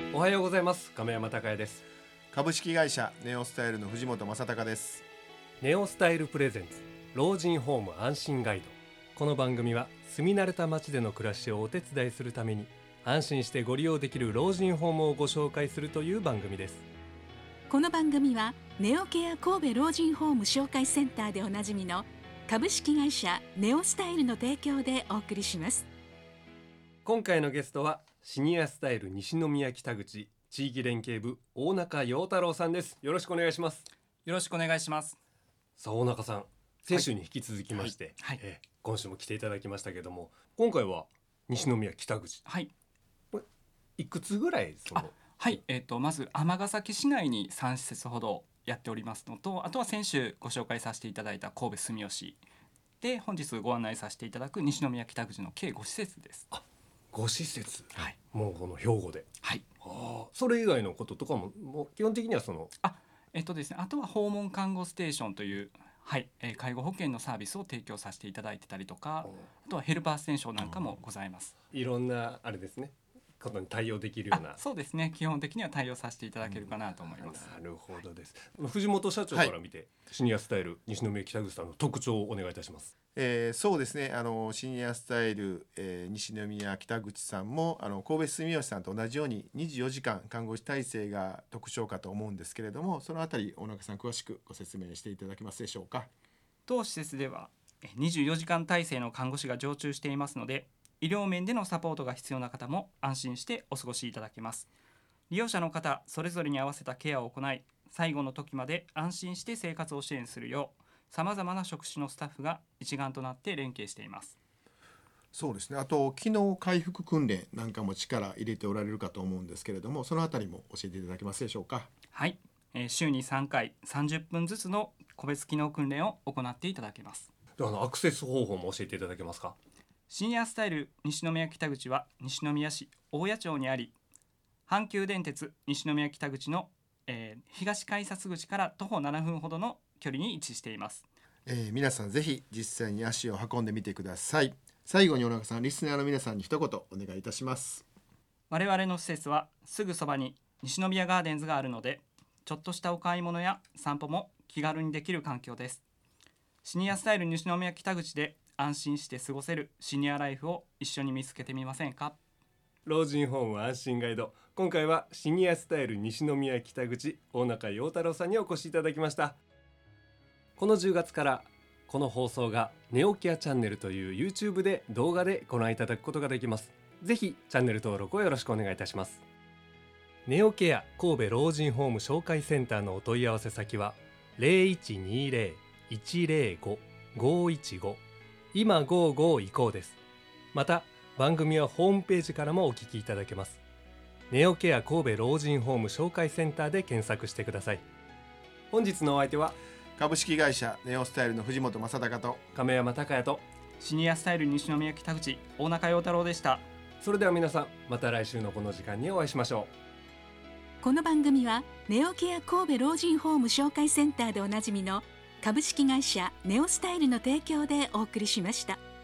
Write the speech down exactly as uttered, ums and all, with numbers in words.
おはようございます。亀山隆也です。 株式会社ネオスタイルの藤本正隆です。 ネオスタイルプレゼンツ老人ホーム安心ガイド。この番組は住み慣れた街での暮らしをお手伝いするために安心してご利用できる老人ホームをご紹介するという番組です。 この番組はネオケア神戸老人ホーム紹介センターでおなじみの株式会社ネオスタイルの提供でお送りします。 今回のゲストはシニアスタイル西宮北口地域連携部大中陽太郎さんです。よろしくお願いします。 よろしくお願いします。 さあ大中さん、先週に引き続きまして、はいはい、え今週も来ていただきましたけども、今回は西宮北口、 はい、 いくつぐらいそのはい、えー、とまず尼崎市内にさん施設ほどやっておりますのと、あとは先週ご紹介させていただいた神戸住吉で本日ご案内させていただく西宮北口の計ご施設です。 あ、ご施設、 はい、 もうこの兵庫で、 はい、 あ、それ以外のこととかも、もう基本的にはそのあ、えっ、ー、とですね、あとは訪問看護ステーションという、はいえー、介護保険のサービスを提供させていただいてたりとか、あとはヘルパーステーションなんかもございます。 いろんなあれですね、ことに対応できるような。 そうですね、基本的には対応させていただけるかなと思います。 なるほどです。藤本社長から見て、はい、シニアスタイル西宮北口さんの特徴をお願いいたします。 えー、そうですね、あのシニアスタイル、えー、西宮北口さんもあの神戸住吉さんと同じようににじゅうよじかん看護師体制が特徴かと思うんですけれども、そのあたり大中さん詳しくご説明していただけますでしょうか。 当施設ではにじゅうよじかん体制の看護師が常駐していますので、医療面でのサポートが必要な方も安心してお過ごしいただけます。利用者の方それぞれに合わせたケアを行い、最後の時まで安心して生活を支援するようさまざまな職種のスタッフが一丸となって連携しています。 そうですね、あと機能回復訓練なんかも力入れておられるかと思うんですけれども、そのあたりも教えていただけますでしょうか。 はい、えー、週にさんかいさんじゅっぷんずつの個別機能訓練を行っていただけます。 あのアクセス方法も教えていただけますか。 シニアスタイル西宮北口は西宮市大谷町にあり、阪急電鉄西宮北口の、えー、東改札口から徒歩ななふんほどの距離に位置しています。 えー、皆さんぜひ実際に足を運んでみてください。最後に大中さん、リスナーの皆さんに一言お願いいたします。 我々の施設はすぐそばに西宮ガーデンズがあるので、ちょっとしたお買い物や散歩も気軽にできる環境です。シニアスタイル西宮北口で安心して過ごせるシニアライフを一緒に見つけてみませんか。 老人ホーム安心ガイド、今回はシニアスタイル西宮北口大中陽太郎さんにお越しいただきました。このじゅうがつからこの放送がネオケアチャンネルという YouTube で動画でご覧いただくことができます。ぜひチャンネル登録をよろしくお願いいたします。ネオケア神戸老人ホーム紹介センターのお問い合わせ先は ゼロいちにゼロ いちゼロご ごいちご 今ごじゅうご移行です。また番組はホームページからもお聞きいただけます。ネオケア神戸老人ホーム紹介センターで検索してください。本日のお相手は株式会社ネオスタイルの藤本正隆と亀山隆也とシニアスタイル西宮北口大中陽太郎でした。 それでは皆さん、また来週のこの時間にお会いしましょう。この番組はネオケア神戸老人ホーム紹介センターでおなじみの株式会社ネオスタイルの提供でお送りしました。